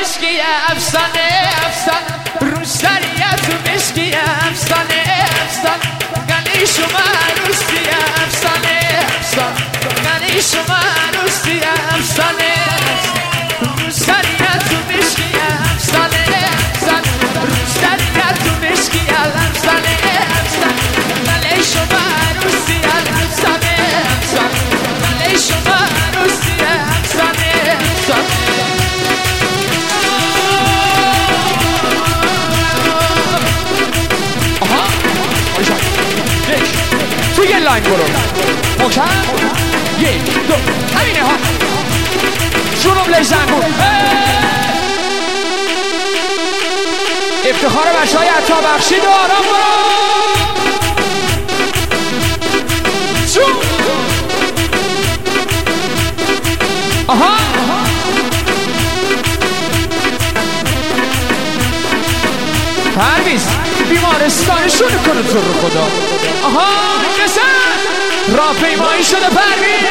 مشکی افسانه افسانه روسریت و مشکی افسانه افسانه گلی شما عروسی افسانه افسانه گلی شما عروسی افسانه روسریت و مشکی افسانه افسانه روسریت و مشکی افسانه افسانه گلی شما عروسی افسانه افسانه گلی شما عروسی افسانه افسانه تو یه لاین برو محکم 1 2 همینه ها شروع بلشن بود افتخار بچه‌های عطا بخشید و آرام برو چون آها پرویز بیمارستانشون کنه تو رو خدا آها بزن راهپیمایی شده پرویز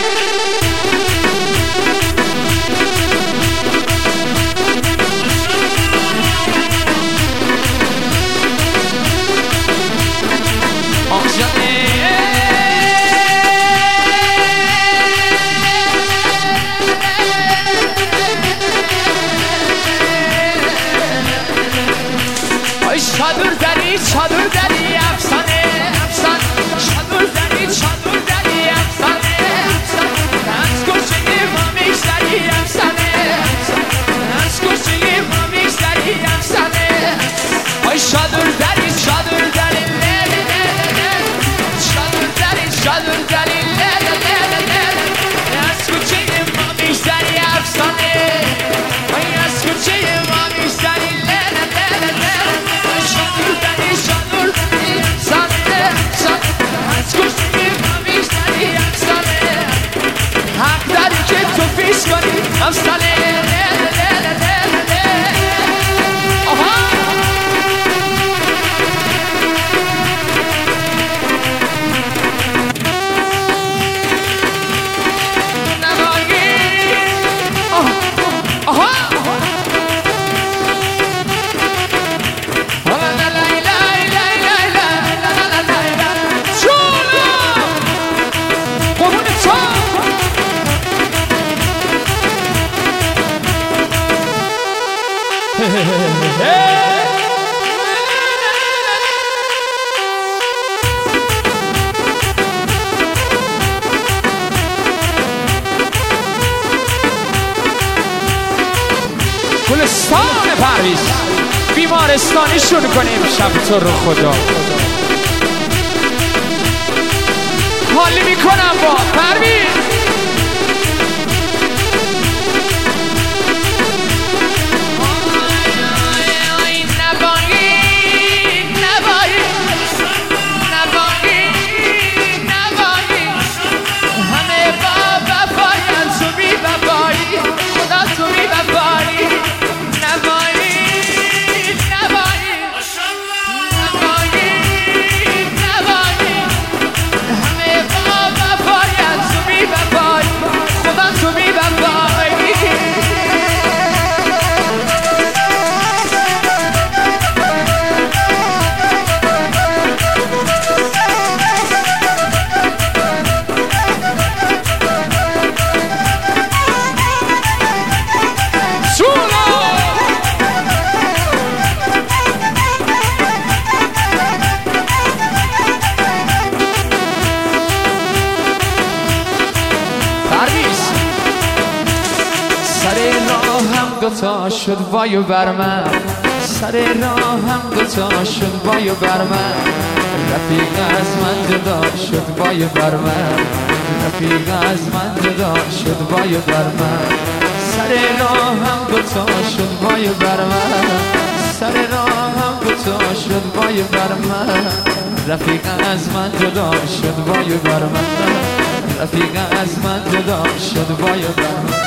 چادر داری چادر داری افسانه افسانه چادر داری چادر داری افسانه افسانه از کشی ما میگذری افسانه از کشی ما میگذری افسانه آی چادر داری چادر داری چادر داری چادر داری از کشی ما میگذری افسانه آی از کشی ما میگذری حق داری که تو پیش کنی افسانه آها نمایی آها گلستان پرویز بیمارستانیشون کنیم شب تو رو خدا حالی میکنم با پرویز دوتا شد وایو بر من سر راهم دوتا شد وایو بر من رفیق از من جدا شد وایو بر من رفیق از من جدا شد وایو بر من سر راهم دوتا شد وایو بر من سر راهم دوتا شد وایو بر من رفیق از من جدا شد وایو بر من رفیق از من جدا شد وایو بر من